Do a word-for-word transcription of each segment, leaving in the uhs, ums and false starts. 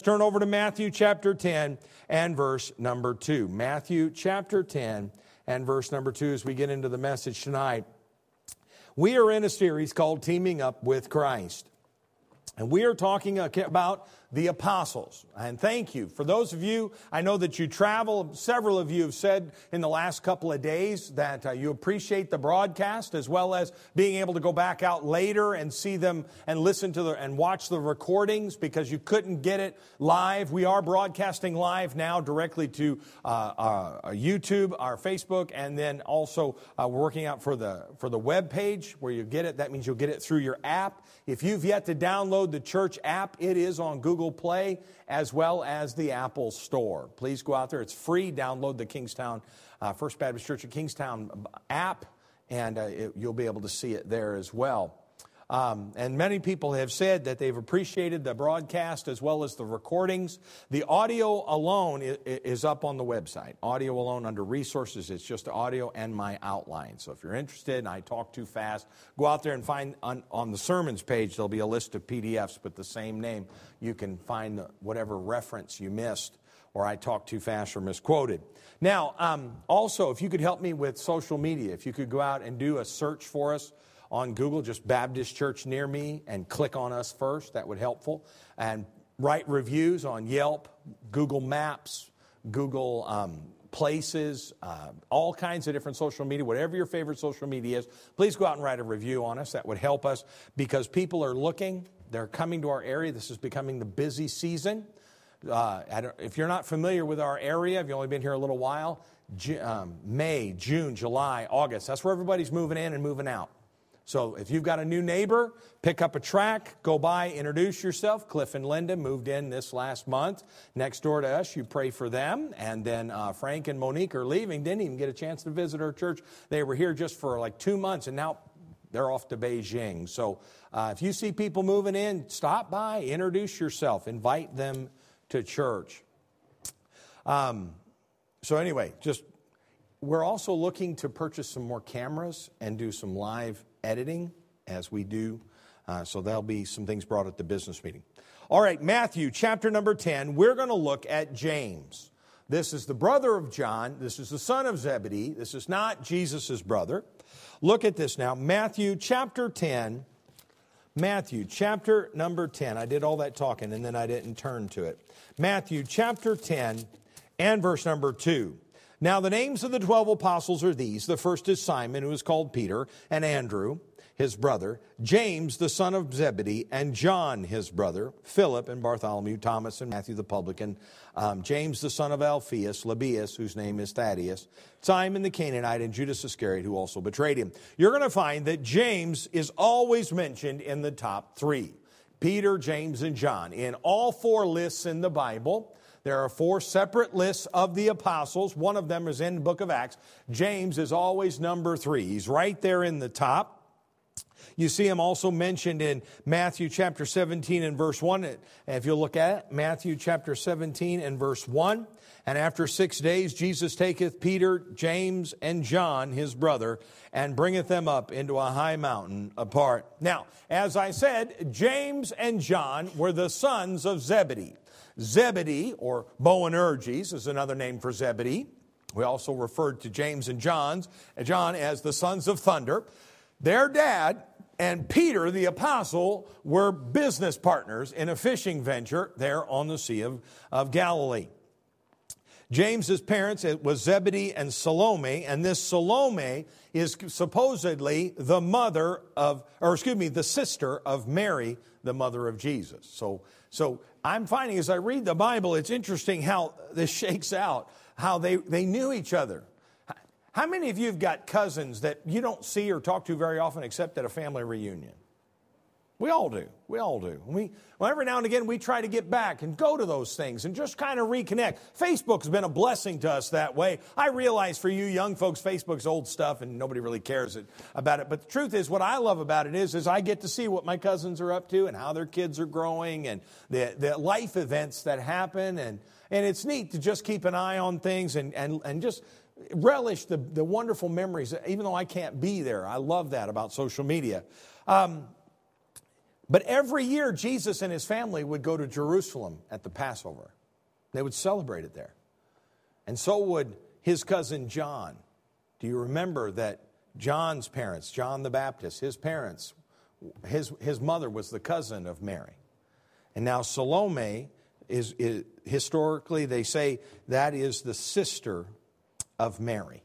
Turn over to Matthew chapter ten and verse number two. Matthew chapter ten and verse number two as we get into the message tonight. We are in a series called Teaming Up with Christ. And we are talking about the apostles. And thank you. For those of you, I know that you travel. Several of you have said in the last couple of days that uh, you appreciate the broadcast as well as being able to go back out later and see them and listen to the and watch the recordings because you couldn't get it live. We are broadcasting live now directly to uh, uh, YouTube, our Facebook, and then also uh, we're working out for the for the web page where you get it. That means you'll get it through your app. If you've yet to download the church app, it is on Google Play as well as the Apple Store. Please go out there. It's free. Download the Kingstown, uh, First Baptist Church of Kingstown app, and uh, it, you'll be able to see it there as well. Um, and many people have said that they've appreciated the broadcast as well as the recordings. The audio alone is, is up on the website. Audio alone under resources. It's just audio and my outline. So if you're interested and I talk too fast, go out there and find on, on the sermons page, there'll be a list of P D Fs with the same name. You can find whatever reference you missed or I talked too fast or misquoted. Now, um, also, if you could help me with social media, if you could go out and do a search for us on Google, just Baptist Church Near Me, and click on us first. That would be helpful. And write reviews on Yelp, Google Maps, Google um, Places, uh, all kinds of different social media, whatever your favorite social media is. Please go out and write a review on us. That would help us because people are looking. They're coming to our area. This is becoming the busy season. Uh, I don't, if you're not familiar with our area, if you've only been here a little while, Ju- um, May, June, July, August, that's where everybody's moving in and moving out. So if you've got a new neighbor, pick up a tract, go by, introduce yourself. Cliff and Linda moved in this last month next door to us. You pray for them. And then uh, Frank and Monique are leaving. Didn't even get a chance to visit our church. They were here just for like two months, and now they're off to Beijing. So uh, if you see people moving in, stop by, introduce yourself, invite them to church. Um, so anyway, just we're also looking to purchase some more cameras and do some live editing as we do. Uh, so there'll be some things brought at the business meeting. All right, Matthew chapter number ten, we're going to look at James. This is the brother of John. This is the son of Zebedee. This is not Jesus' brother. Look at this now. Matthew chapter ten. Matthew chapter number ten. I did all that talking and then I didn't turn to it. Matthew chapter ten and verse number two. Now the names of the twelve apostles are these. The first is Simon, who is called Peter, and Andrew, his brother, James, the son of Zebedee, and John, his brother, Philip and Bartholomew, Thomas and Matthew the publican, um, James, the son of Alphaeus, Lebbaeus, whose name is Thaddeus, Simon the Canaanite, and Judas Iscariot, who also betrayed him. You're going to find that James is always mentioned in the top three. Peter, James, and John. In all four lists in the Bible, there are four separate lists of the apostles. One of them is in the book of Acts. James is always number three. He's right there in the top. You see him also mentioned in Matthew chapter seventeen and verse one. If you look at it, Matthew chapter seventeen and verse one. And after six days, Jesus taketh Peter, James, and John, his brother, and bringeth them up into a high mountain apart. Now, as I said, James and John were the sons of Zebedee. Zebedee, or Boanerges, is another name for Zebedee. We also referred to James and John's, John as the sons of thunder. Their dad and Peter, the apostle, were business partners in a fishing venture there on the Sea of, of Galilee. James's parents, it was Zebedee and Salome, and this Salome is supposedly the mother of, or excuse me, the sister of Mary, the mother of Jesus. So, so I'm finding as I read the Bible, it's interesting how this shakes out, how they, they knew each other. How many of you have got cousins that you don't see or talk to very often except at a family reunion? We all do. We all do. We, well, every now and again, we try to get back and go to those things and just kind of reconnect. Facebook's been a blessing to us that way. I realize for you young folks, Facebook's old stuff and nobody really cares it, about it. But the truth is, what I love about it is, is I get to see what my cousins are up to and how their kids are growing and the, the life events that happen. And, and it's neat to just keep an eye on things and, and, and just relish the, the wonderful memories, even though I can't be there. I love that about social media. Um, But every year, Jesus and his family would go to Jerusalem at the Passover. They would celebrate it there. And so would his cousin John. Do you remember that John's parents, John the Baptist, his parents, his, his mother was the cousin of Mary. And now Salome is, is historically, they say that is the sister of Mary,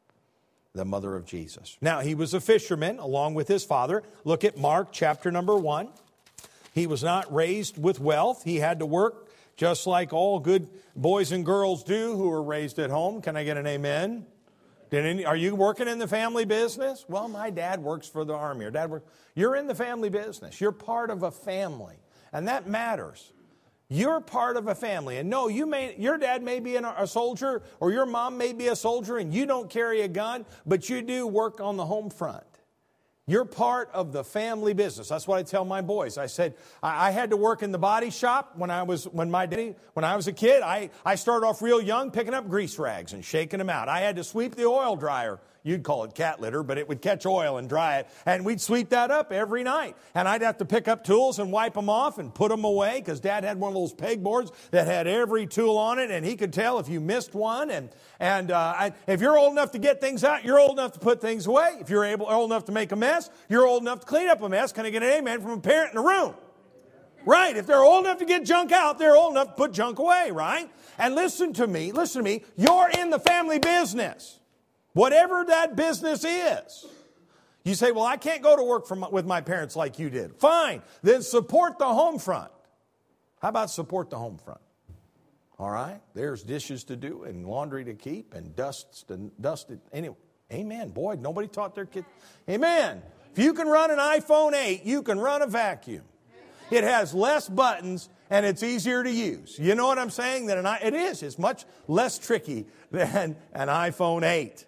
the mother of Jesus. Now, he was a fisherman along with his father. Look at Mark chapter number one. He was not raised with wealth. He had to work just like all good boys and girls do who are raised at home. Can I get an amen? Did any, are you working in the family business? Well, my dad works for the Army. Or dad works. You're in the family business. You're part of a family. And that matters. You're part of a family. And no, you may, your dad may be a soldier or your mom may be a soldier and you don't carry a gun, but you do work on the home front. You're part of the family business. That's what I tell my boys. I said, I, I had to work in the body shop when I was, when my daddy, when I was a kid. I, I started off real young picking up grease rags and shaking them out. I had to sweep the oil dryer. You'd call it cat litter, but it would catch oil and dry it. And we'd sweep that up every night. And I'd have to pick up tools and wipe them off and put them away because Dad had one of those pegboards that had every tool on it. And he could tell if you missed one. And, and uh, I, if you're old enough to get things out, you're old enough to put things away. If you're able, old enough to make a mess, you're old enough to clean up a mess. Can I get an amen from a parent in the room? Right. If they're old enough to get junk out, they're old enough to put junk away, right? And listen to me, listen to me. You're in the family business. Whatever that business is. You say, well, I can't go to work for my, with my parents like you did. Fine. Then support the home front. How about support the home front? All right. There's dishes to do and laundry to keep and dust to dust. Anyway, amen. Boy, nobody taught their kids. Amen. If you can run an iPhone eight, you can run a vacuum. It has less buttons and it's easier to use. You know what I'm saying? That an I, it is. It's much less tricky than an iPhone eight.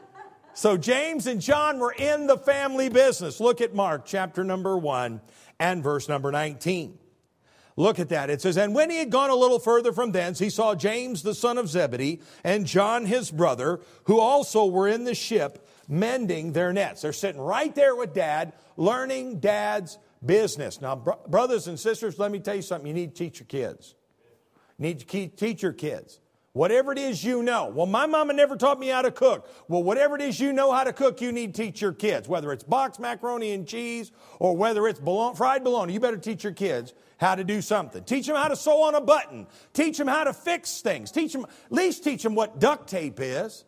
So James and John were in the family business. Look at Mark chapter number one and verse number nineteen. Look at that. It says, and when he had gone a little further from thence, he saw James the son of Zebedee and John his brother, who also were in the ship mending their nets. They're sitting right there with Dad, learning Dad's business. Now, bro- brothers and sisters, let me tell you something. You need to teach your kids. You need to teach your kids. Whatever it is you know. Well, my mama never taught me how to cook. Well, whatever it is you know how to cook, you need to teach your kids. Whether it's boxed macaroni and cheese or whether it's bologna, fried bologna, you better teach your kids how to do something. Teach them how to sew on a button. Teach them how to fix things. Teach them, at least teach them what duct tape is.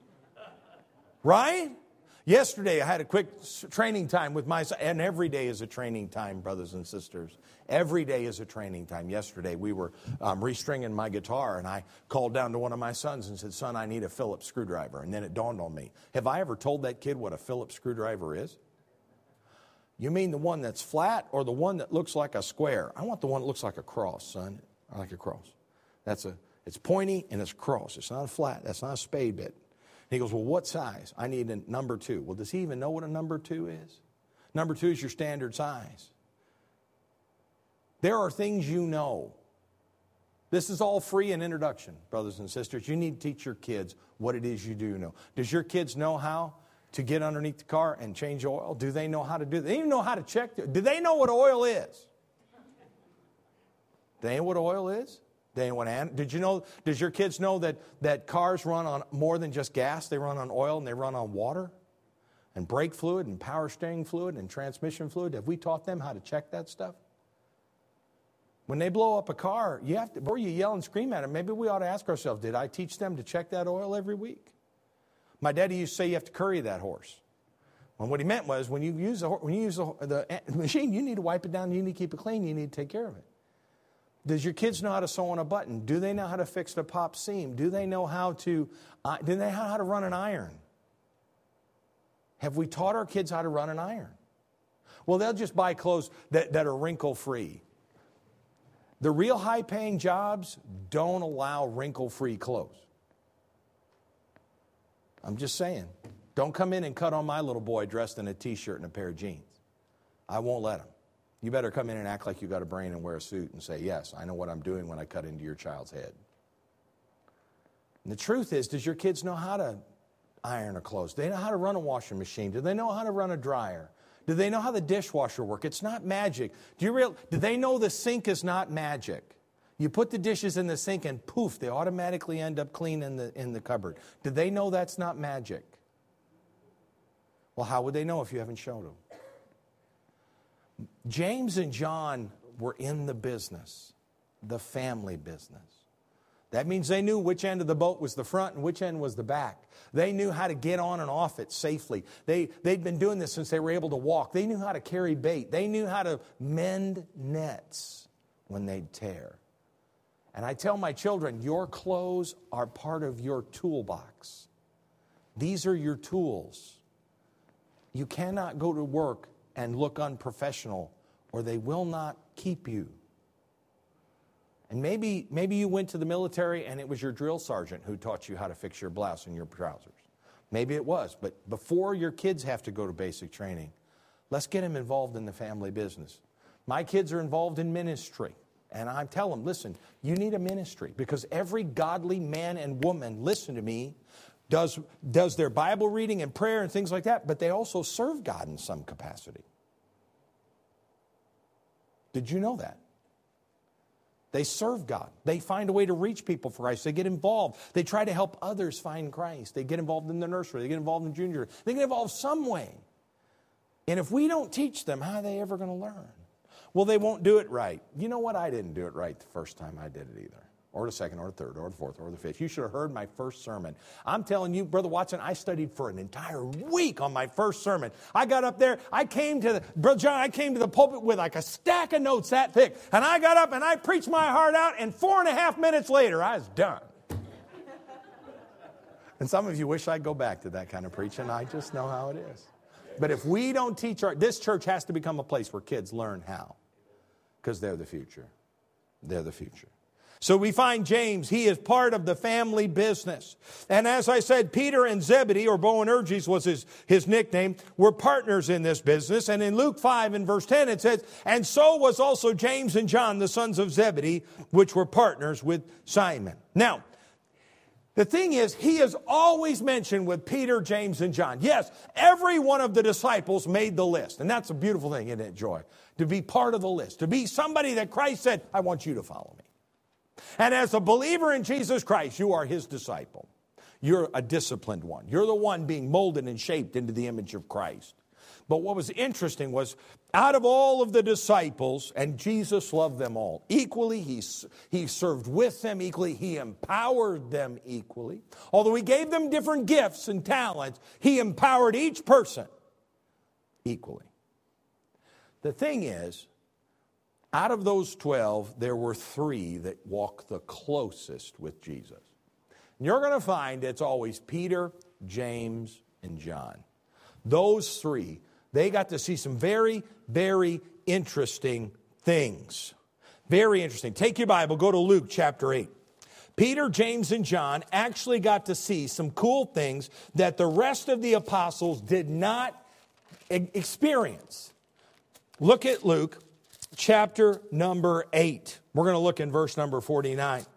Right? Yesterday, I had a quick training time with my son, and every day is a training time, brothers and sisters. Every day is a training time. Yesterday, we were um, restringing my guitar, and I called down to one of my sons and said, son, I need a Phillips screwdriver. And then it dawned on me, have I ever told that kid what a Phillips screwdriver is? You mean the one that's flat or the one that looks like a square? I want the one that looks like a cross, son. I like a cross. That's a, it's pointy and it's cross. It's not a flat. That's not a spade bit. And he goes, well, what size? I need a number two. Well, does he even know what a number two is? Number two is your standard size. There are things you know. This is all free in introduction, brothers and sisters. You need to teach your kids what it is you do know. Does your kids know how to get underneath the car and change oil? Do they know how to do that? Do they even know how to check? Do they know what oil is? Do they know what oil is? They what, did you know, does your kids know that, that cars run on more than just gas? They run on oil and they run on water and brake fluid and power steering fluid and transmission fluid. Have we taught them how to check that stuff? When they blow up a car, you have to, before you yell and scream at them, maybe we ought to ask ourselves, did I teach them to check that oil every week? My daddy used to say you have to curry that horse. And what he meant was when you use the, when you use the, the machine, you need to wipe it down, you need to keep it clean, you need to take care of it. Does your kids know how to sew on a button? Do they know how to fix a pop seam? Do they know how to, uh, do they know how to run an iron? Have we taught our kids how to run an iron? Well, they'll just buy clothes that, that are wrinkle-free. The real high-paying jobs don't allow wrinkle-free clothes. I'm just saying. Don't come in and cut on my little boy dressed in a T-shirt and a pair of jeans. I won't let him. You better come in and act like you got a brain and wear a suit and say, yes, I know what I'm doing when I cut into your child's head. And the truth is, does your kids know how to iron a clothes? Do they know how to run a washing machine? Do they know how to run a dryer? Do they know how the dishwasher works? It's not magic. Do you real? Do they know the sink is not magic? You put the dishes in the sink and poof, they automatically end up clean in the, in the cupboard. Do they know that's not magic? Well, how would they know if you haven't showed them? James and John were in the business, the family business. That means they knew which end of the boat was the front and which end was the back. They knew how to get on and off it safely. They, they'd been doing this since they were able to walk. They knew how to carry bait. They knew how to mend nets when they'd tear. And I tell my children, your clothes are part of your toolbox. These are your tools. You cannot go to work and look unprofessional, or they will not keep you. And maybe, maybe you went to the military and it was your drill sergeant who taught you how to fix your blouse and your trousers. Maybe it was, but before your kids have to go to basic training, let's get them involved in the family business. My kids are involved in ministry. And I tell them, listen, you need a ministry because every godly man and woman, listen to me, does, does their Bible reading and prayer and things like that, but they also serve God in some capacity. Did you know that? They serve God. They find a way to reach people for Christ. They get involved. They try to help others find Christ. They get involved in the nursery. They get involved in junior. They get involved some way. And if we don't teach them, how are they ever going to learn? Well, they won't do it right. You know what? I didn't do it right the first time I did it either. Or the second, or the third, or the fourth, or the fifth. You should have heard my first sermon. I'm telling you, Brother Watson, I studied for an entire week on my first sermon. I got up there, I came to the, Brother John, I came to the pulpit with like a stack of notes that thick. And I got up and I preached my heart out, and four and a half minutes later, I was done. And some of you wish I'd go back to that kind of preaching. I just know how it is. But if we don't teach our, this church has to become a place where kids learn how. Because they're the future. They're the future. So we find James, he is part of the family business. And as I said, Peter and Zebedee, or Boanerges was his, his nickname, were partners in this business. And in Luke five and verse ten it says, and so was also James and John, the sons of Zebedee, which were partners with Simon. Now, the thing is, he is always mentioned with Peter, James, and John. Yes, every one of the disciples made the list. And that's a beautiful thing, isn't it, Joy? To be part of the list. To be somebody that Christ said, I want you to follow me. And as a believer in Jesus Christ, you are his disciple. You're a disciplined one. You're the one being molded and shaped into the image of Christ. But what was interesting was, out of all of the disciples, and Jesus loved them all equally, he, he served with them equally, he empowered them equally. Although he gave them different gifts and talents, he empowered each person equally. The thing is, out of those twelve, there were three that walked the closest with Jesus. And you're going to find it's always Peter, James, and John. Those three, they got to see some very, very interesting things. Very interesting. Take your Bible, go to Luke chapter eight. Peter, James, and John actually got to see some cool things that the rest of the apostles did not experience. Look at Luke chapter number eight. We're going to look in verse number forty-nine.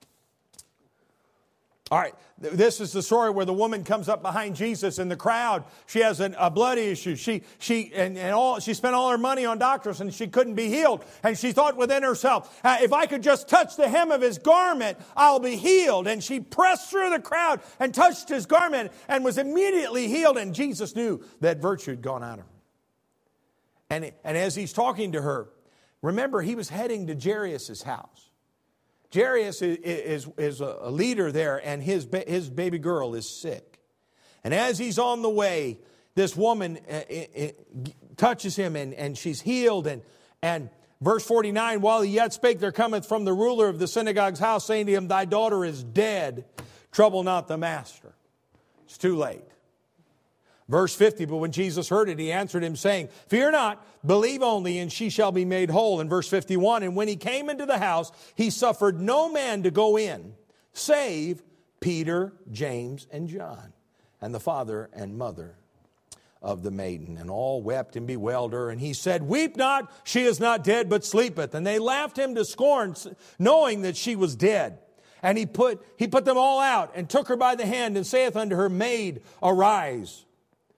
All right, this is the story where the woman comes up behind Jesus in the crowd. She has an, a blood issue. She she and, and all she spent all her money on doctors and she couldn't be healed. And she thought within herself, if I could just touch the hem of his garment, I'll be healed. And she pressed through the crowd and touched his garment and was immediately healed. And Jesus knew that virtue had gone out of her. And, and as he's talking to her, remember, he was heading to Jairus' house. Jairus is, is, is a leader there, and his, his baby girl is sick. And as he's on the way, this woman uh, uh, touches him, and, and she's healed. And, and verse forty-nine, while he yet spake, there cometh from the ruler of the synagogue's house, saying to him, thy daughter is dead. Trouble not the master. It's too late. Verse fifty, but when Jesus heard it, he answered him, saying, fear not, believe only, and she shall be made whole. In verse fifty-one, and when he came into the house, he suffered no man to go in, save Peter, James, and John, and the father and mother of the maiden. And all wept and bewailed her. And he said, weep not, she is not dead, but sleepeth. And they laughed him to scorn, knowing that she was dead. And he put, he put them all out, and took her by the hand, and saith unto her, maid, arise.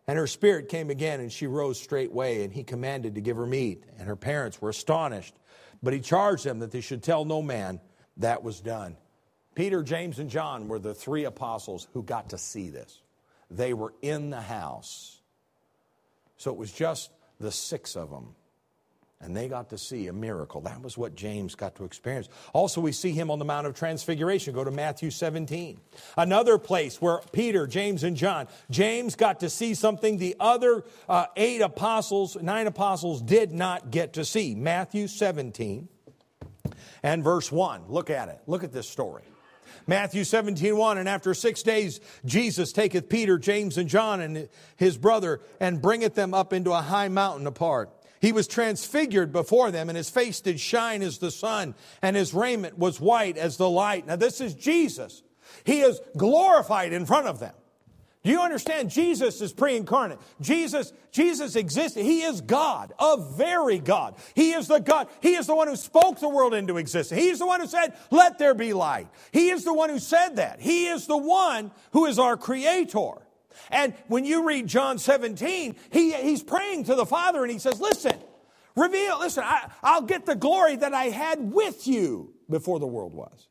And her spirit came again, and she rose straightway, and he commanded to give her meat. And her parents were astonished. But he charged them that they should tell no man that was done. Peter, James, and John were the three apostles who got to see this. They were in the house. So it was just the six of them. And they got to see a miracle. That was what James got to experience. Also, we see him on the Mount of Transfiguration. Go to Matthew seventeen. Another place where Peter, James, and John. James got to see something the other uh, eight apostles, nine apostles did not get to see. Matthew seventeen and verse one. Look at it. Look at this story. Matthew seventeen, one, and after six days Jesus taketh Peter, James, and John, and his brother, and bringeth them up into a high mountain apart. He was transfigured before them, and his face did shine as the sun, and his raiment was white as the light. Now this is Jesus. He is glorified in front of them. Do you understand? Jesus is pre-incarnate. Jesus, Jesus existed. He is God, a very God. He is the God. He is the one who spoke the world into existence. He is the one who said, let there be light. He is the one who said that. He is the one who is our creator. And when you read John seventeen, he, he's praying to the Father and he says, listen, reveal, listen, I, I'll get the glory that I had with you before the world was.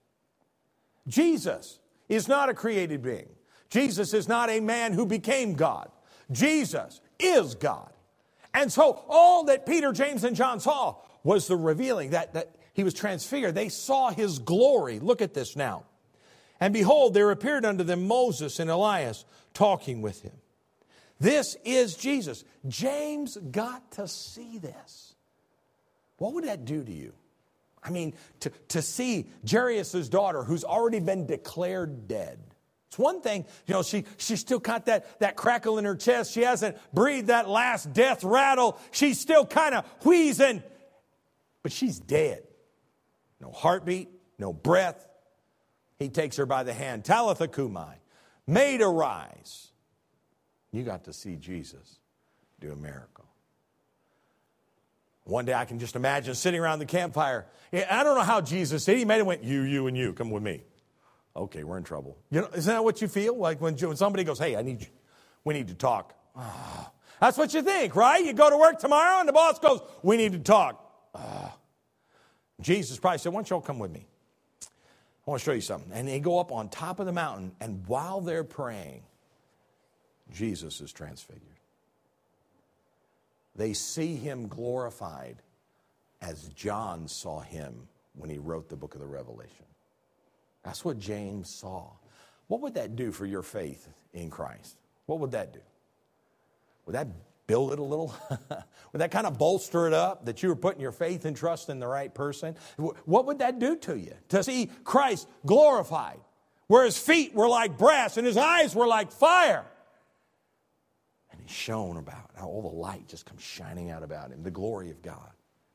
Jesus is not a created being. Jesus is not a man who became God. Jesus is God. And so all that Peter, James, and John saw was the revealing that, that he was transfigured. They saw his glory. Look at this now. And behold, there appeared unto them Moses and Elias talking with him. This is Jesus. James got to see this. What would that do to you? I mean, to, to see Jairus' daughter, who's already been declared dead. It's one thing, you know, she, she's still got that, that crackle in her chest. She hasn't breathed that last death rattle. She's still kind of wheezing. But she's dead. No heartbeat, no breath. He takes her by the hand. Talitha cumi, made arise. You got to see Jesus do a miracle. One day I can just imagine sitting around the campfire. I don't know how Jesus did. He made it went, you, you, and you. Come with me. Okay, we're in trouble. You know, isn't that what you feel? Like when, when somebody goes, hey, I need you. We need to talk. Oh, that's what you think, right? You go to work tomorrow and the boss goes, we need to talk. Oh. Jesus probably said, why don't you all come with me? I want to show you something. And they go up on top of the mountain, and while they're praying, Jesus is transfigured. They see him glorified as John saw him when he wrote the book of the Revelation. That's what James saw. What would that do for your faith in Christ? What would that do? Would that build it a little? Would that kind of bolster it up that you were putting your faith and trust in the right person? What would that do to you? To see Christ glorified, where his feet were like brass and his eyes were like fire. And he shone about, how all the light just comes shining out about him, the glory of God.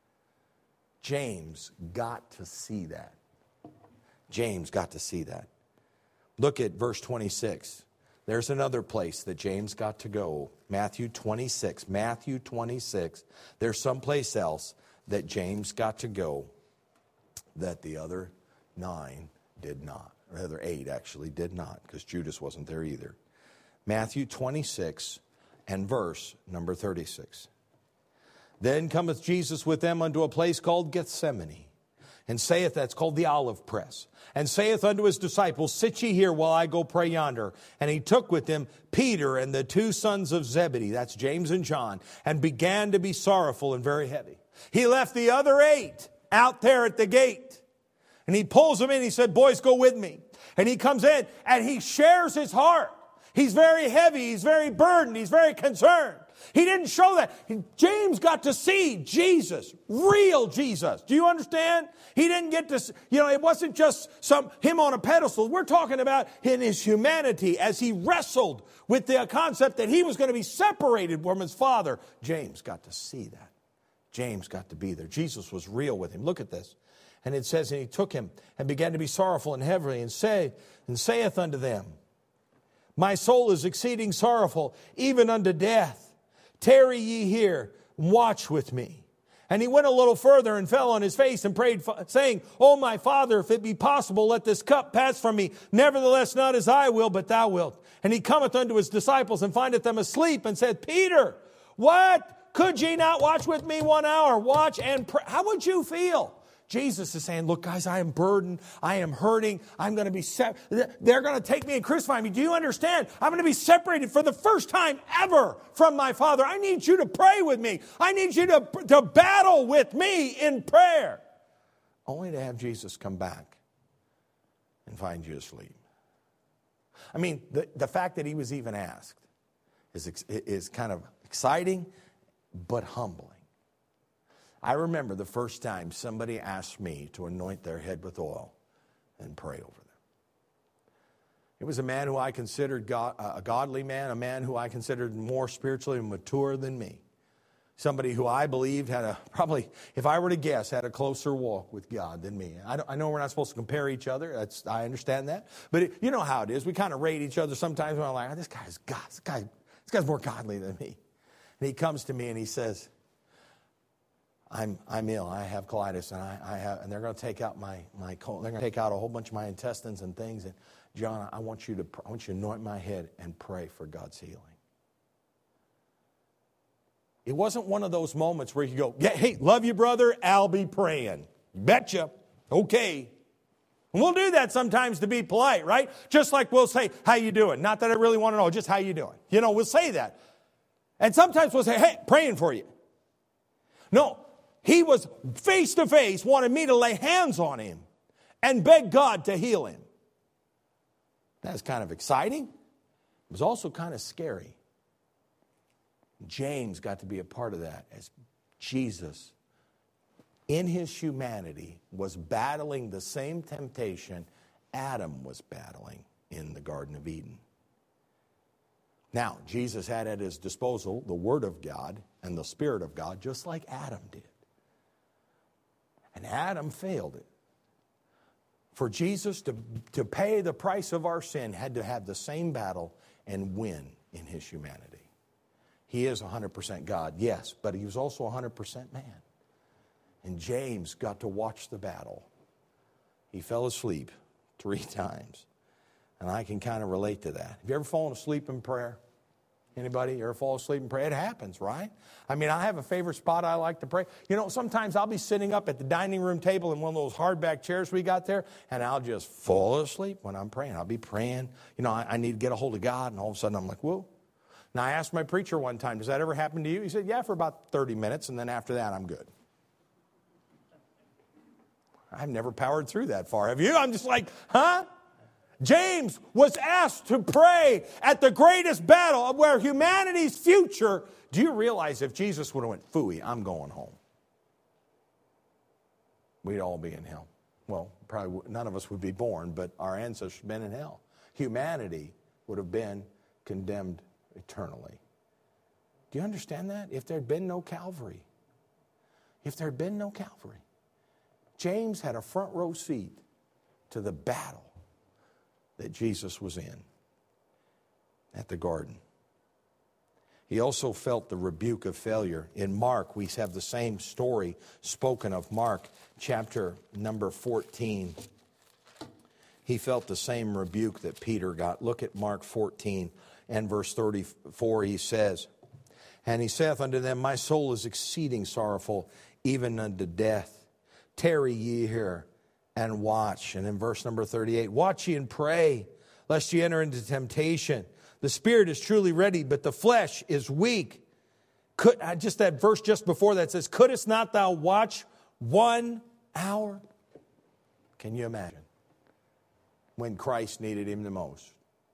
James got to see that. James got to see that. Look at verse twenty-six. There's another place that James got to go. Matthew twenty-six. Matthew twenty-six. There's someplace else that James got to go that the other nine did not. Or the other eight actually did not, because Judas wasn't there either. Matthew twenty-six and verse number thirty-six. Then cometh Jesus with them unto a place called Gethsemane, and saith, that's called the olive press, and saith unto his disciples, sit ye here while I go pray yonder. And he took with him Peter and the two sons of Zebedee, that's James and John, and began to be sorrowful and very heavy. He left the other eight out there at the gate. And he pulls them in. He said, boys, go with me. And he comes in and he shares his heart. He's very heavy. He's very burdened. He's very concerned. He didn't show that. James got to see Jesus, real Jesus. Do you understand? He didn't get to, you know, it wasn't just some him on a pedestal. We're talking about in his humanity as he wrestled with the concept that he was going to be separated from his Father. James got to see that. James got to be there. Jesus was real with him. Look at this. And it says, and he took him and began to be sorrowful and heavy, and say, and saith unto them, my soul is exceeding sorrowful, even unto death. Tarry ye here, and watch with me. And he went a little further and fell on his face and prayed, saying, "Oh, my Father, if it be possible, let this cup pass from me. Nevertheless, not as I will, but thou wilt." And he cometh unto his disciples and findeth them asleep and said, "Peter, what? Could ye not watch with me one hour? Watch and pray." How would you feel? Jesus is saying, "Look, guys, I am burdened. I am hurting. I'm going to be, se- they're going to take me and crucify me. Do you understand? I'm going to be separated for the first time ever from my Father. I need you to pray with me. I need you to, to battle with me in prayer." Only to have Jesus come back and find you asleep. I mean, the, the fact that he was even asked is, is kind of exciting, but humbling. I remember the first time somebody asked me to anoint their head with oil and pray over them. It was a man who I considered God, a godly man, a man who I considered more spiritually mature than me. Somebody who I believed had a, probably, if I were to guess, had a closer walk with God than me. I, I know we're not supposed to compare each other. That's, I understand that. But it, you know how it is. We kind of rate each other sometimes when I'm like, oh, this guy's God, this guy, this guy's more godly than me. And he comes to me and he says, I'm I'm ill. I have colitis, and I, I have, and they're going to take out my my colon. They're going to take out a whole bunch of my intestines and things. And John, I want you to I want you to anoint my head and pray for God's healing. It wasn't one of those moments where you go, "Yeah, hey, love you, brother. I'll be praying." Betcha. Okay. And we'll do that sometimes to be polite, right? Just like we'll say, "How you doing?" Not that I really want to know, just how you doing. You know, we'll say that. And sometimes we'll say, "Hey, praying for you." No. He was face to face, wanted me to lay hands on him and beg God to heal him. That's kind of exciting. It was also kind of scary. James got to be a part of that as Jesus, in his humanity, was battling the same temptation Adam was battling in the Garden of Eden. Now, Jesus had at his disposal the Word of God and the Spirit of God, just like Adam did. And Adam failed it. For Jesus to, to pay the price of our sin had to have the same battle and win in his humanity. He is one hundred percent God, yes, but he was also one hundred percent man. And James got to watch the battle. He fell asleep three times. And I can kind of relate to that. Have you ever fallen asleep in prayer? Anybody ever fall asleep and pray? It happens, right? I mean, I have a favorite spot I like to pray. You know, sometimes I'll be sitting up at the dining room table in one of those hardback chairs we got there, and I'll just fall asleep when I'm praying. I'll be praying. You know, I, I need to get a hold of God, and all of a sudden I'm like, whoa. Now, I asked my preacher one time, does that ever happen to you? He said, yeah, for about thirty minutes, and then after that, I'm good. I've never powered through that far. Have you? I'm just like, huh? James was asked to pray at the greatest battle of where humanity's future. Do you realize if Jesus would have went, phooey, I'm going home, we'd all be in hell. Well, probably none of us would be born, but our ancestors have been in hell. Humanity would have been condemned eternally. Do you understand that? If there had been no Calvary, if there had been no Calvary, James had a front row seat to the battle that Jesus was in at the garden. He also felt the rebuke of failure. In Mark, we have the same story spoken of. Mark chapter number fourteen. He felt the same rebuke that Peter got. Look at Mark fourteen and verse thirty-four. He says, "And he saith unto them, My soul is exceeding sorrowful, even unto death. Tarry ye here and watch." And in verse number thirty-eight, "Watch ye and pray, lest ye enter into temptation. The spirit is truly ready, but the flesh is weak." Could, just that verse just before that says, "Couldst not thou watch one hour?" Can you imagine when Christ needed him the most?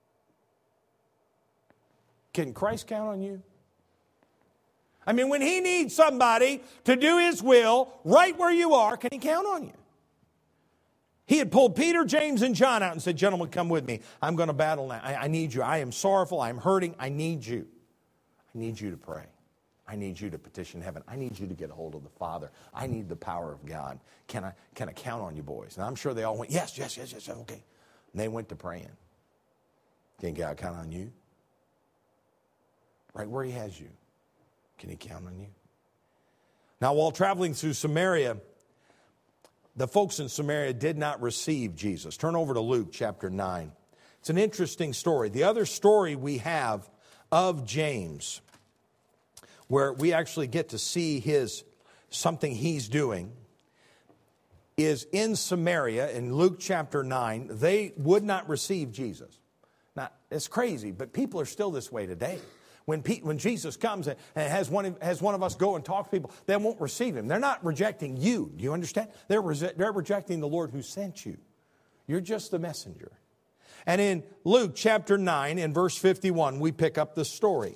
Can Christ count on you? I mean, when he needs somebody to do his will right where you are, can he count on you? He had pulled Peter, James, and John out and said, "Gentlemen, come with me. I'm going to battle now. I, I need you. I am sorrowful. I'm hurting. I need you. I need you to pray. I need you to petition heaven. I need you to get a hold of the Father. I need the power of God. Can I, can I count on you boys?" And I'm sure they all went, yes, yes, yes, yes, okay. And they went to praying. Can God count on you? Right where he has you. Can he count on you? Now, while traveling through Samaria, the folks in Samaria did not receive Jesus. Turn over to Luke chapter nine. It's an interesting story. The other story we have of James, where we actually get to see his something he's doing, is in Samaria in Luke chapter nine. They would not receive Jesus. Now, it's crazy, but people are still this way today. When, Pe- when Jesus comes and has one, of, has one of us go and talk to people, they won't receive him. They're not rejecting you. Do you understand? They're, re- they're rejecting the Lord who sent you. You're just the messenger. And in Luke chapter nine, in verse fifty-one, we pick up the story.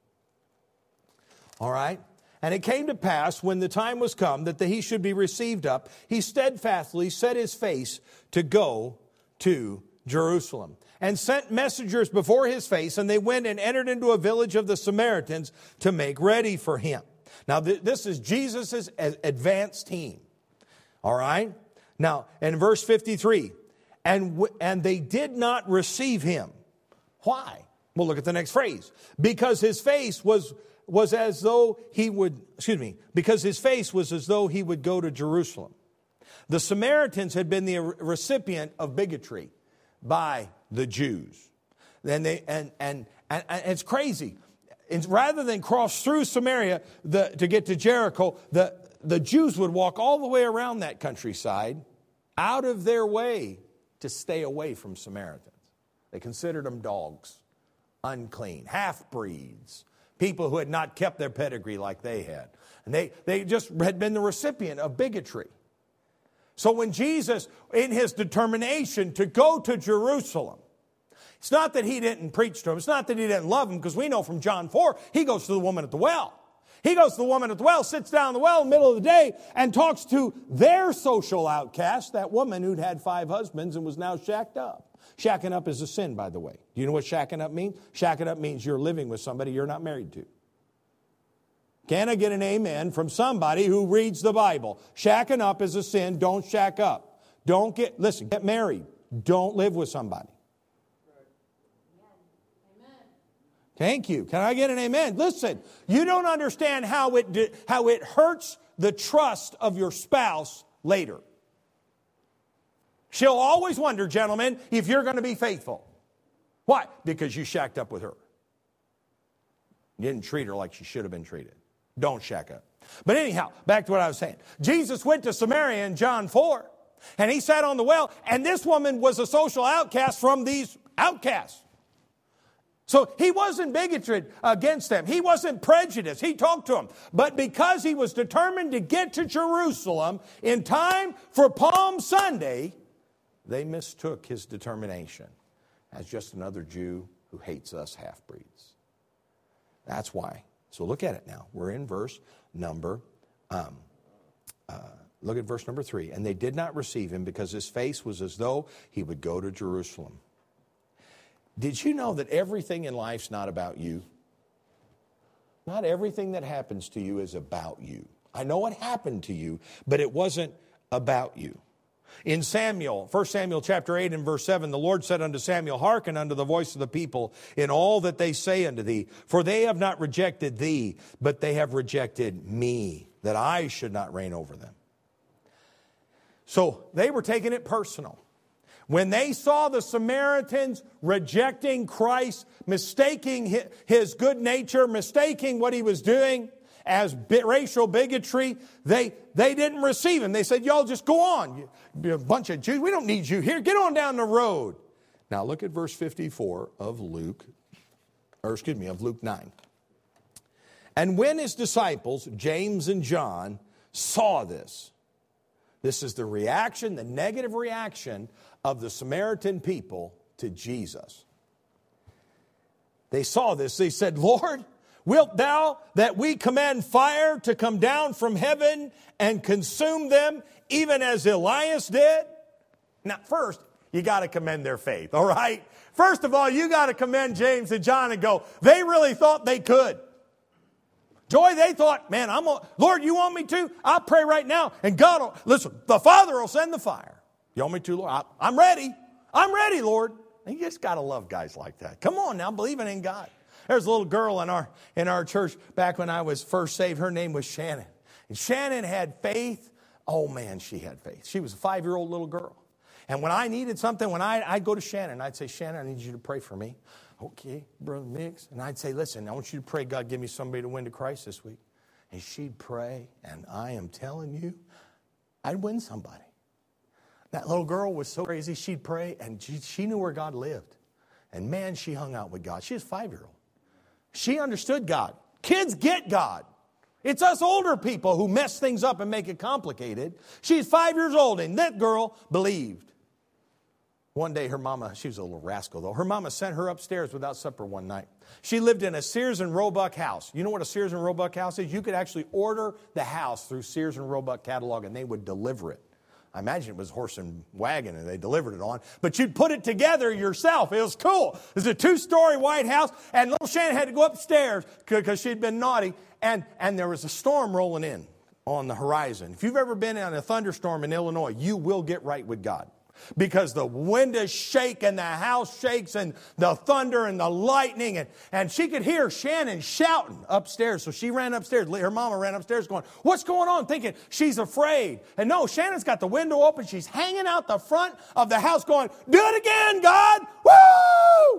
All right? And it came to pass, when the time was come that the, he should be received up, he steadfastly set his face to go to Jerusalem, and sent messengers before his face, and they went and entered into a village of the Samaritans to make ready for him. Now, th- this is Jesus' advanced team. All right? Now, in verse fifty-three, and, w- and they did not receive him. Why? Well, look at the next phrase. Because his face was, was as though he would, excuse me, because his face was as though he would go to Jerusalem. The Samaritans had been the recipient of bigotry by the Jews. Then they and, and and and it's crazy. It's, rather than cross through Samaria the, to get to Jericho, the, the Jews would walk all the way around that countryside, out of their way to stay away from Samaritans. They considered them dogs, unclean, half-breeds, people who had not kept their pedigree like they had. And they, they just had been the recipient of bigotry. So when Jesus, in his determination to go to Jerusalem, it's not that he didn't preach to them. It's not that he didn't love them, because we know from John four, he goes to the woman at the well. He goes to the woman at the well, sits down in the well in the middle of the day, and talks to their social outcast, that woman who'd had five husbands and was now shacked up. Shacking up is a sin, by the way. Do you know what shacking up means? Shacking up means you're living with somebody you're not married to. Can I get an amen from somebody who reads the Bible? Shacking up is a sin. Don't shack up. Don't get, listen, get married. Don't live with somebody. Thank you. Can I get an amen? Listen, you don't understand how it, how it hurts the trust of your spouse later. She'll always wonder, gentlemen, if you're going to be faithful. Why? Because you shacked up with her. You didn't treat her like she should have been treated. Don't shack up. But anyhow, back to what I was saying. Jesus went to Samaria in John four, and he sat on the well, and this woman was a social outcast from these outcasts. So he wasn't bigoted against them. He wasn't prejudiced. He talked to them. But because he was determined to get to Jerusalem in time for Palm Sunday, they mistook his determination as just another Jew who hates us half-breeds. That's why. So look at it now. We're in verse number, um, uh, look at verse number three. And they did not receive him because his face was as though he would go to Jerusalem. Did you know that everything in life's not about you? Not everything that happens to you is about you. I know what happened to you, but it wasn't about you. In Samuel, First Samuel chapter eight and verse seven, the Lord said unto Samuel, hearken unto the voice of the people in all that they say unto thee. For they have not rejected thee, but they have rejected me, that I should not reign over them. So they were taking it personal. When they saw the Samaritans rejecting Christ, mistaking his good nature, mistaking what he was doing as racial bigotry, they, they didn't receive him. They said, y'all just go on. You're a bunch of Jews. We don't need you here. Get on down the road. Now look at verse fifty-four of Luke, or excuse me, of Luke nine. And when his disciples, James and John, saw this, this is the reaction, the negative reaction of the Samaritan people to Jesus. They saw this. They said, Lord, wilt thou that we command fire to come down from heaven and consume them, even as Elias did? Now, first, you got to commend their faith, all right? First of all, you got to commend James and John and go, they really thought they could. Joy, they thought, man, I'm a, Lord, you want me to? I'll pray right now. And God will, listen, the Father will send the fire. You want me to, Lord? I, I'm ready. I'm ready, Lord. And you just got to love guys like that. Come on now, believing in God. There's a little girl in our in our church back when I was first saved. Her name was Shannon. And Shannon had faith. Oh, man, she had faith. She was a five-year-old little girl. And when I needed something, when I, I'd go to Shannon, I'd say, Shannon, I need you to pray for me. Okay, Brother Mix. And I'd say, listen, I want you to pray, God, give me somebody to win to Christ this week. And she'd pray, and I am telling you, I'd win somebody. That little girl was so crazy, she'd pray, and she, she knew where God lived. And man, she hung out with God. She was a five-year-old. She understood God. Kids get God. It's us older people who mess things up and make it complicated. She's five years old, and that girl believed. One day, her mama, she was a little rascal, though. Her mama sent her upstairs without supper one night. She lived in a Sears and Roebuck house. You know what a Sears and Roebuck house is? You could actually order the house through Sears and Roebuck catalog, and they would deliver it. I imagine it was horse and wagon, and they delivered it on. But you'd put it together yourself. It was cool. It was a two-story white house, and little Shannon had to go upstairs because she'd been naughty, and, and there was a storm rolling in on the horizon. If you've ever been in a thunderstorm in Illinois, you will get right with God. Because the windows shake and the house shakes and the thunder and the lightning. And, and she could hear Shannon shouting upstairs. So she ran upstairs. Her mama ran upstairs going, what's going on? Thinking she's afraid. And no, Shannon's got the window open. She's hanging out the front of the house going, do it again, God. Woo!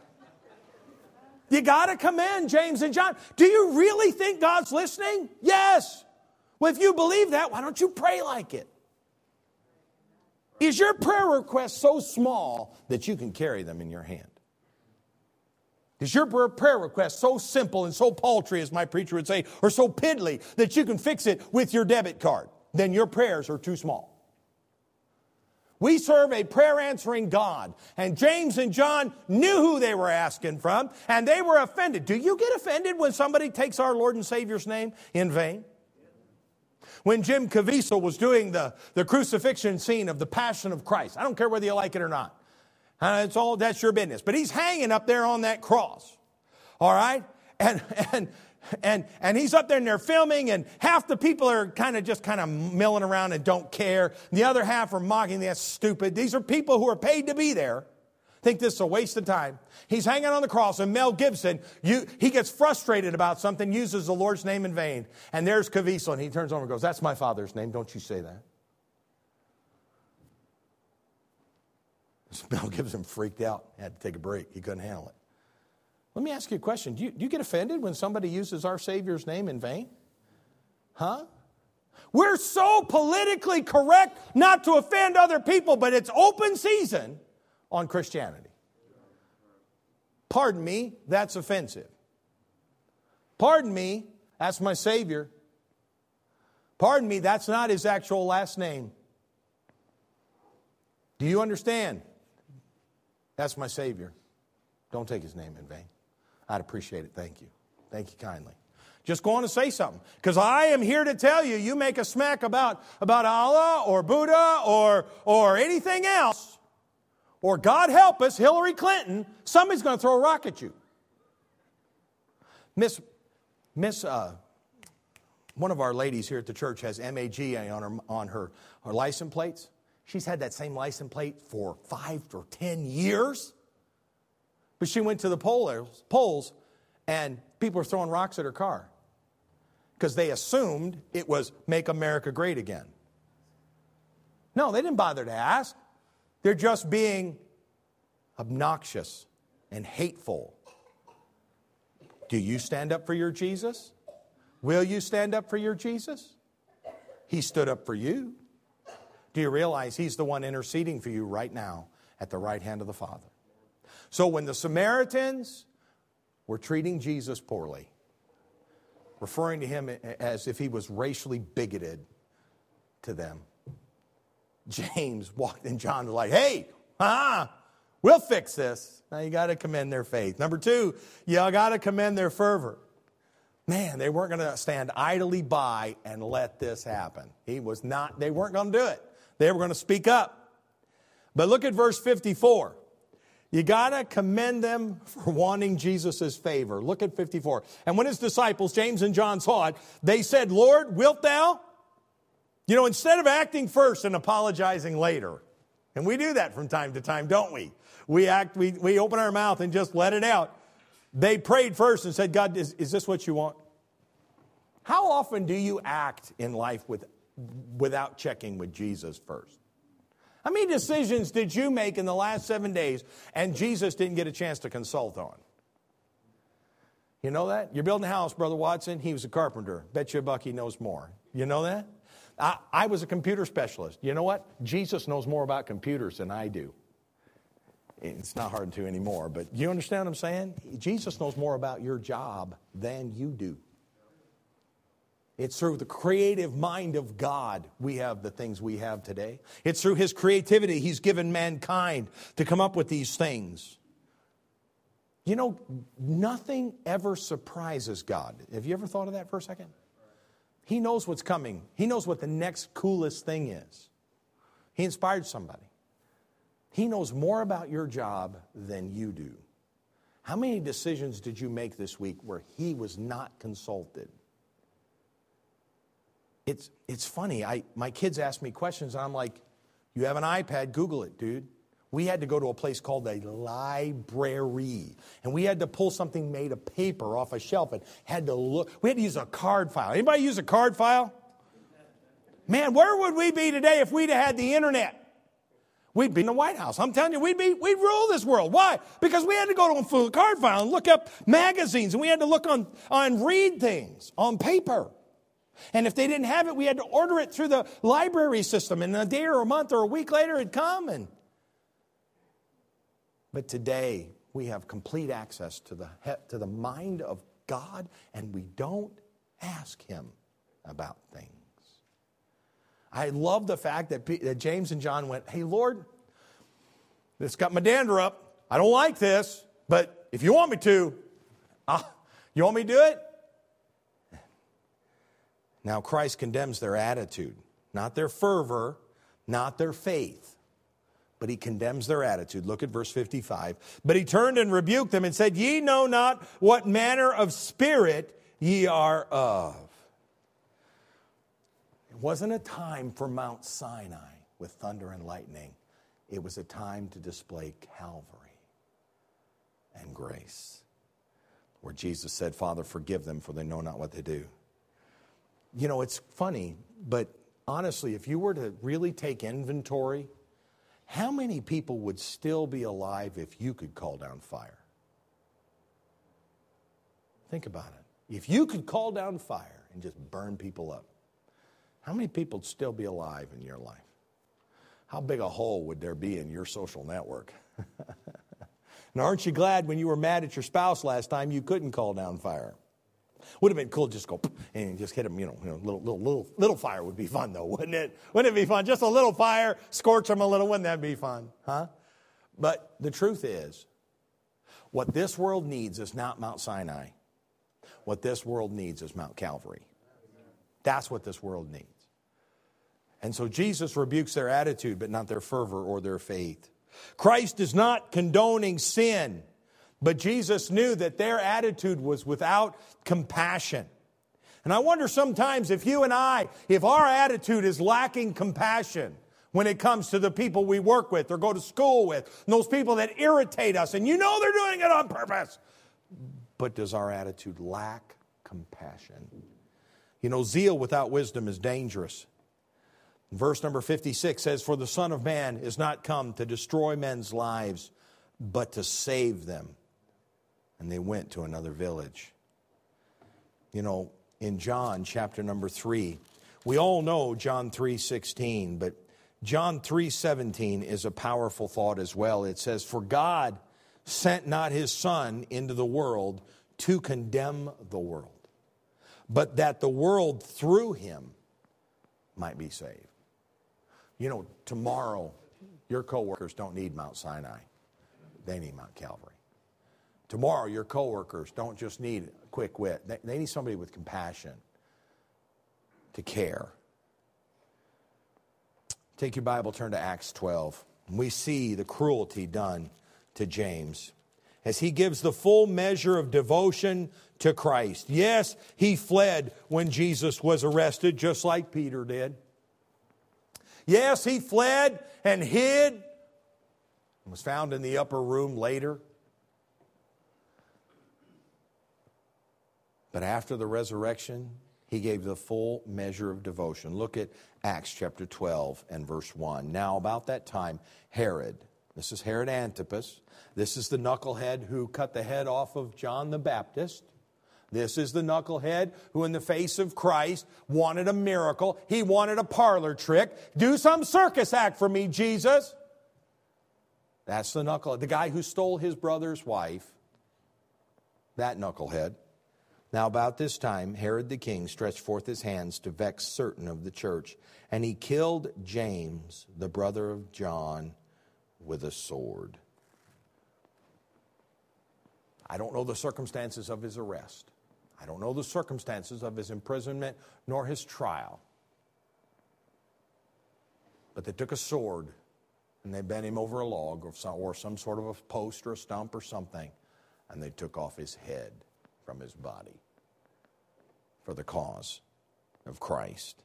You got to commend James and John. Do you really think God's listening? Yes. Well, if you believe that, why don't you pray like it? Is your prayer request so small that you can carry them in your hand? Is your prayer request so simple and so paltry, as my preacher would say, or so piddly that you can fix it with your debit card? Then your prayers are too small. We serve a prayer-answering God. And James and John knew who they were asking from, and they were offended. Do you get offended when somebody takes our Lord and Savior's name in vain? When Jim Caviezel was doing the, the crucifixion scene of the Passion of Christ, I don't care whether you like it or not. Uh, it's all, that's your business. But he's hanging up there on that cross. All right? And, and, and, and he's up there and they're filming, and half the people are kind of just kind of milling around and don't care. The other half are mocking, that's stupid. These are people who are paid to be there. Think this is a waste of time. He's hanging on the cross, and Mel Gibson, you, he gets frustrated about something, uses the Lord's name in vain. And there's Caviezel, and he turns over and goes, that's my Father's name, don't you say that. Mel Gibson freaked out, had to take a break, he couldn't handle it. Let me ask you a question. Do you, do you get offended when somebody uses our Savior's name in vain? Huh? We're so politically correct not to offend other people, but it's open season on Christianity. Pardon me, that's offensive. Pardon me, that's my Savior. Pardon me, that's not his actual last name. Do you understand? That's my Savior. Don't take his name in vain. I'd appreciate it. Thank you. Thank you kindly. Just go on and say something. Because I am here to tell you, you make a smack about, about Allah or Buddha or, or anything else, or God help us, Hillary Clinton, somebody's going to throw a rock at you. Miss, Miss, uh, one of our ladies here at the church has M A G A on her, on her, her license plates. She's had that same license plate for five or ten years. But she went to the polls, polls and people were throwing rocks at her car because they assumed it was Make America Great Again. No, they didn't bother to ask. They're just being obnoxious and hateful. Do you stand up for your Jesus? Will you stand up for your Jesus? He stood up for you. Do you realize he's the one interceding for you right now at the right hand of the Father? So when the Samaritans were treating Jesus poorly, referring to him as if he was racially bigoted to them, James walked in, John was like, hey, ah, we'll fix this. Now you got to commend their faith. Number two, you got to commend their fervor. Man, they weren't going to stand idly by and let this happen. He was not, they weren't going to do it. They were going to speak up. But look at verse fifty-four. You got to commend them for wanting Jesus' favor. Look at fifty-four. And when his disciples, James and John, saw it, they said, Lord, wilt thou? You know, instead of acting first and apologizing later, and we do that from time to time, don't we? We act, we, we open our mouth and just let it out. They prayed first and said, God, is, is this what you want? How often do you act in life with, without checking with Jesus first? How many decisions did you make in the last seven days and Jesus didn't get a chance to consult on? You know that? You're building a house, Brother Watson. He was a carpenter. Bet you Bucky knows more. You know that? I, I was a computer specialist. You know what? Jesus knows more about computers than I do. It's not hard to anymore, but you understand what I'm saying? Jesus knows more about your job than you do. It's through the creative mind of God we have the things we have today. It's through His creativity He's given mankind to come up with these things. You know, nothing ever surprises God. Have you ever thought of that for a second? He knows what's coming. He knows what the next coolest thing is. He inspired somebody. He knows more about your job than you do. How many decisions did you make this week where He was not consulted? It's, it's funny. I, my kids ask me questions, and I'm like, you have an iPad, Google it, dude. We had to go to a place called a library, and we had to pull something made of paper off a shelf and had to look. We had to use a card file. Anybody use a card file? Man, where would we be today if we'd have had the internet? We'd be in the White House. I'm telling you, we'd be we'd rule this world. Why? Because we had to go to a card file and look up magazines, and we had to look on on read things on paper. And if they didn't have it, we had to order it through the library system, and a day or a month or a week later, it'd come. And But today, we have complete access to the, to the mind of God, and we don't ask Him about things. I love the fact that, P- that James and John went, hey, Lord, this got my dander up. I don't like this, but if you want me to, uh, you want me to do it? Now, Christ condemns their attitude, not their fervor, not their faith. But He condemns their attitude. Look at verse fifty-five. But He turned and rebuked them and said, ye know not what manner of spirit ye are of. It wasn't a time for Mount Sinai with thunder and lightning. It was a time to display Calvary and grace, where Jesus said, Father, forgive them, for they know not what they do. You know, it's funny, but honestly, if you were to really take inventory, how many people would still be alive if you could call down fire? Think about it. If you could call down fire and just burn people up, how many people would still be alive in your life? How big a hole would there be in your social network? And aren't you glad when you were mad at your spouse last time you couldn't call down fire? Would have been cool to just go and just hit them, you know, you know little, little, little, little fire would be fun though, wouldn't it? Wouldn't it be fun? Just a little fire, scorch them a little, wouldn't that be fun? Huh? But the truth is, what this world needs is not Mount Sinai. What this world needs is Mount Calvary. That's what this world needs. And so Jesus rebukes their attitude, but not their fervor or their faith. Christ is not condoning sin. But Jesus knew that their attitude was without compassion. And I wonder sometimes if you and I, if our attitude is lacking compassion when it comes to the people we work with or go to school with, and those people that irritate us, and you know they're doing it on purpose. But does our attitude lack compassion? You know, zeal without wisdom is dangerous. Verse number fifty-six says, for the Son of Man is not come to destroy men's lives, but to save them. And they went to another village. You know, in John chapter number three, we all know John three sixteen, but John three seventeen is a powerful thought as well. It says, for God sent not His Son into the world to condemn the world, but that the world through Him might be saved. You know, tomorrow, your coworkers don't need Mount Sinai. They need Mount Calvary. Tomorrow, your coworkers don't just need quick wit. They, they need somebody with compassion to care. Take your Bible, turn to Acts twelve. We see the cruelty done to James as he gives the full measure of devotion to Christ. Yes, he fled when Jesus was arrested, just like Peter did. Yes, he fled and hid and was found in the upper room later. But after the resurrection, He gave the full measure of devotion. Look at Acts chapter twelve and verse one. Now about that time, Herod, this is Herod Antipas, this is the knucklehead who cut the head off of John the Baptist. This is the knucklehead who in the face of Christ wanted a miracle. He wanted a parlor trick. Do some circus act for me, Jesus. That's the knucklehead. The guy who stole his brother's wife. That knucklehead. Now about this time, Herod the king stretched forth his hands to vex certain of the church. And he killed James, the brother of John, with a sword. I don't know the circumstances of his arrest. I don't know the circumstances of his imprisonment nor his trial. But they took a sword and they bent him over a log or some, or some sort of a post or a stump or something, and they took off his head from his body for the cause of Christ.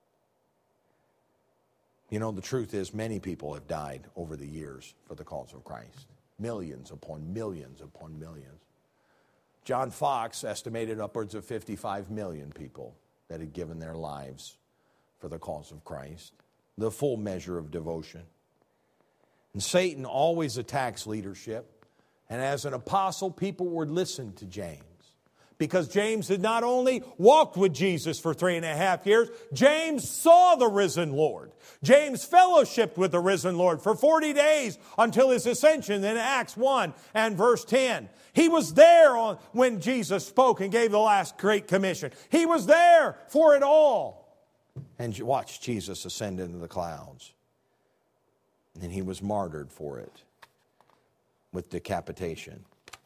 You know, the truth is many people have died over the years for the cause of Christ. Millions upon millions upon millions. John Fox estimated upwards of fifty-five million people that had given their lives for the cause of Christ. The full measure of devotion. And Satan always attacks leadership. And as an apostle, people would listen to James. Because James had not only walked with Jesus for three and a half years, James saw the risen Lord. James fellowshiped with the risen Lord for forty days until his ascension in Acts one and verse ten. He was there on, when Jesus spoke and gave the last great commission. He was there for it all. And watch Jesus ascend into the clouds. And he was martyred for it with decapitation.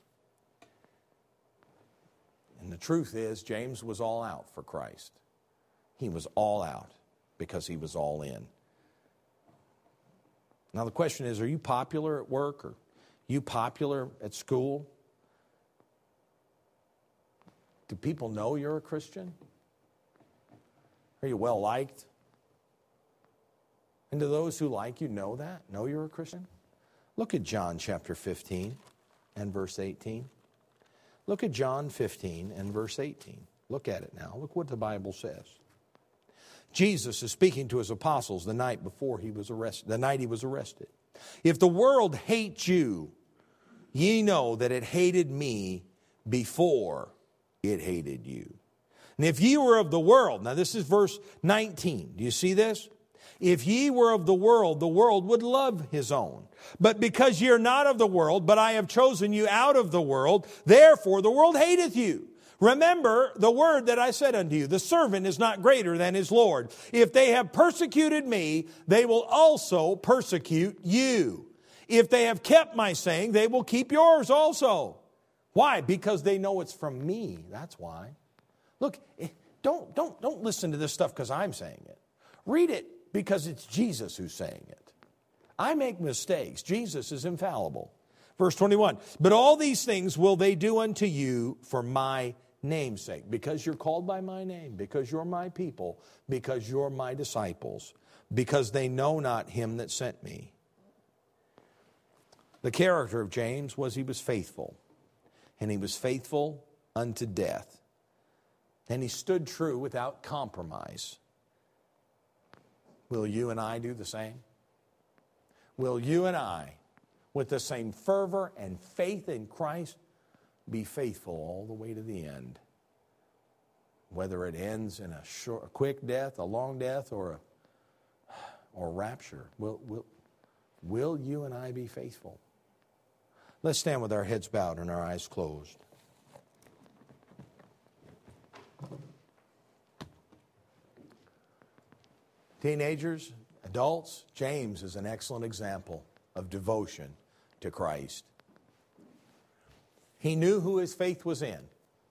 And the truth is, James was all out for Christ. He was all out because he was all in. Now the question is, are you popular at work? Or are you popular at school? Do people know you're a Christian? Are you well liked? And do those who like you know that? Know you're a Christian? Look at John chapter fifteen and verse eighteen. Look at John fifteen and verse eighteen. Look at it now. Look what the Bible says. Jesus is speaking to his apostles the night before he was arrested, the night he was arrested. If the world hates you, ye know that it hated me before it hated you. And if ye were of the world, now this is verse nineteen. Do you see this? If ye were of the world, the world would love his own. But because ye are not of the world, but I have chosen you out of the world, therefore the world hateth you. Remember the word that I said unto you, the servant is not greater than his Lord. If they have persecuted me, they will also persecute you. If they have kept my saying, they will keep yours also. Why? Because they know it's from me. That's why. Look, don't, don't, don't listen to this stuff because I'm saying it. Read it because it's Jesus who's saying it. I make mistakes. Jesus is infallible. Verse twenty-one, but all these things will they do unto you for my name's sake. Because you're called by my name. Because you're my people. Because you're my disciples. Because they know not him that sent me. The character of James was he was faithful. And he was faithful unto death. And he stood true without compromise. Will you and I do the same? Will you and I, with the same fervor and faith in Christ, be faithful all the way to the end? Whether it ends in a short, a quick death, a long death, or a, or rapture, will, will, will you and I be faithful? Let's stand with our heads bowed and our eyes closed. Teenagers, adults, James is an excellent example of devotion to Christ. He knew who his faith was in,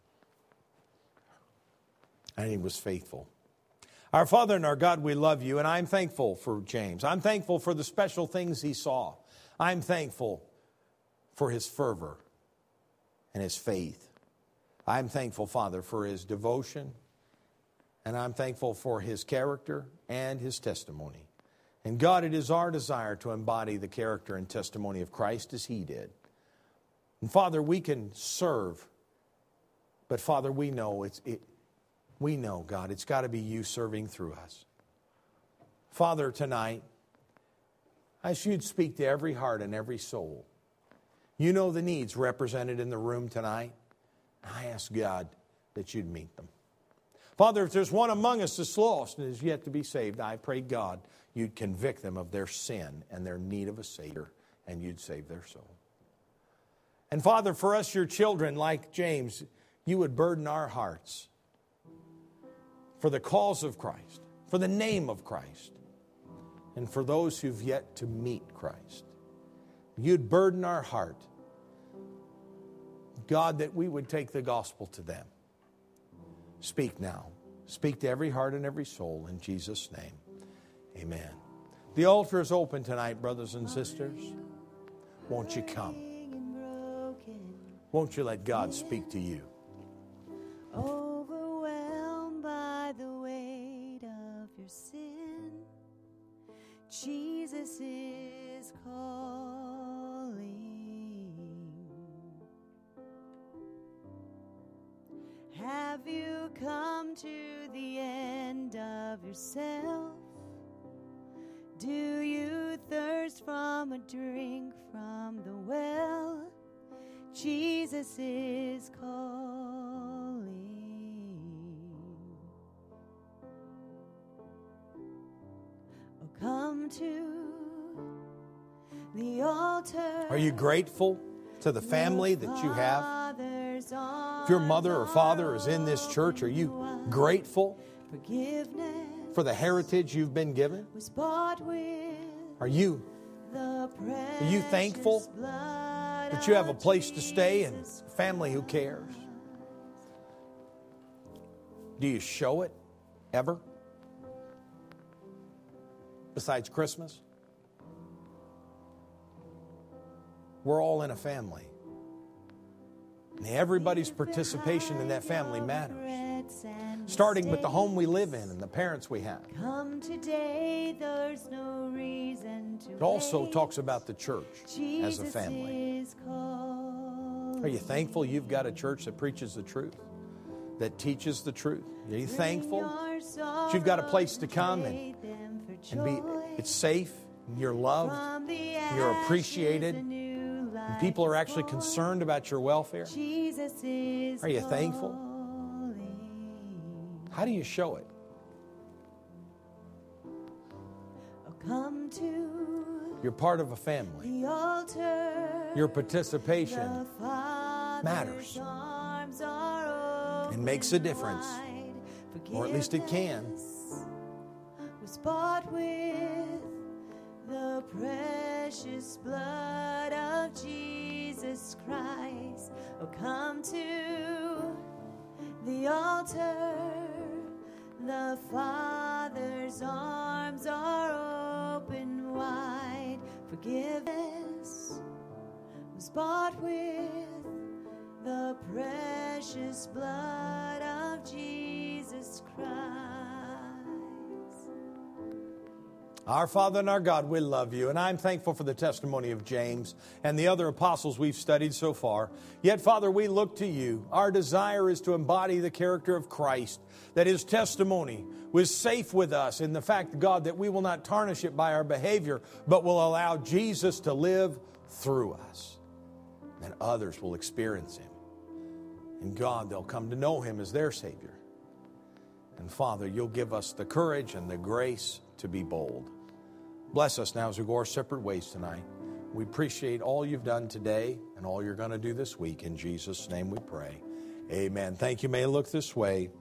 and he was faithful. Our Father and our God, we love you, and I'm thankful for James. I'm thankful for the special things he saw. I'm thankful for his fervor and his faith. I'm thankful, Father, for his devotion, and I'm thankful for his character and his testimony. And God, it is our desire to embody the character and testimony of Christ as he did. And Father, we can serve, but Father, we know it's, it, we know, God, it's got to be you serving through us. Father, tonight, I ask you'd speak to every heart and every soul. You know the needs represented in the room tonight. I ask God that you'd meet them. Father, if there's one among us that's lost and is yet to be saved, I pray, God, you'd convict them of their sin and their need of a Savior, and you'd save their soul. And Father, for us, your children, like James, you would burden our hearts for the cause of Christ, for the name of Christ, and for those who've yet to meet Christ. You'd burden our heart, God, that we would take the gospel to them. Speak now. Speak to every heart and every soul in Jesus' name. Amen. The altar is open tonight, brothers and sisters. Won't you come? Won't you let God speak to you? Overwhelmed by the weight of your sin, Jesus is calling. Have you come to the end of yourself? Do you thirst from a drink from the well? Jesus is calling. Oh, come to the altar. Are you grateful to the family that you have? If your mother or father is in this church, are you grateful for the heritage you've been given? Are you, are you thankful that you have a place to stay and a family who cares? Do you show it ever? Besides Christmas? We're all in a family. And everybody's participation in that family matters. Starting with the home we live in and the parents we have. Come today, there's no reason to It also talks about the church as a family. Are you thankful you've got a church that preaches the truth, that teaches the truth? Are you thankful that you've got a place to come and, and be, it's safe, you're loved, you're appreciated, and people are actually concerned about your welfare? Are you thankful? How do you show it? Come to You're part of a family. the altar. Your participation The Father's matters. arms are It makes a difference, wide. or at least it can. Forgiveness was bought with the precious blood of Jesus Christ. Oh, come to the altar. The Father's arms are open wide. Forgiveness was bought with the precious blood of Jesus Christ. Our Father and our God, we love you, and I'm thankful for the testimony of James and the other apostles we've studied so far. Yet, Father, we look to you. Our desire is to embody the character of Christ, that his testimony was safe with us in the fact, God, that we will not tarnish it by our behavior, but will allow Jesus to live through us, and others will experience him. And God, they'll come to know him as their Savior. And Father, you'll give us the courage and the grace to be bold. Bless us now as we go our separate ways tonight. We appreciate all you've done today and all you're going to do this week. In Jesus' name we pray. Amen. Thank you. May I look this way.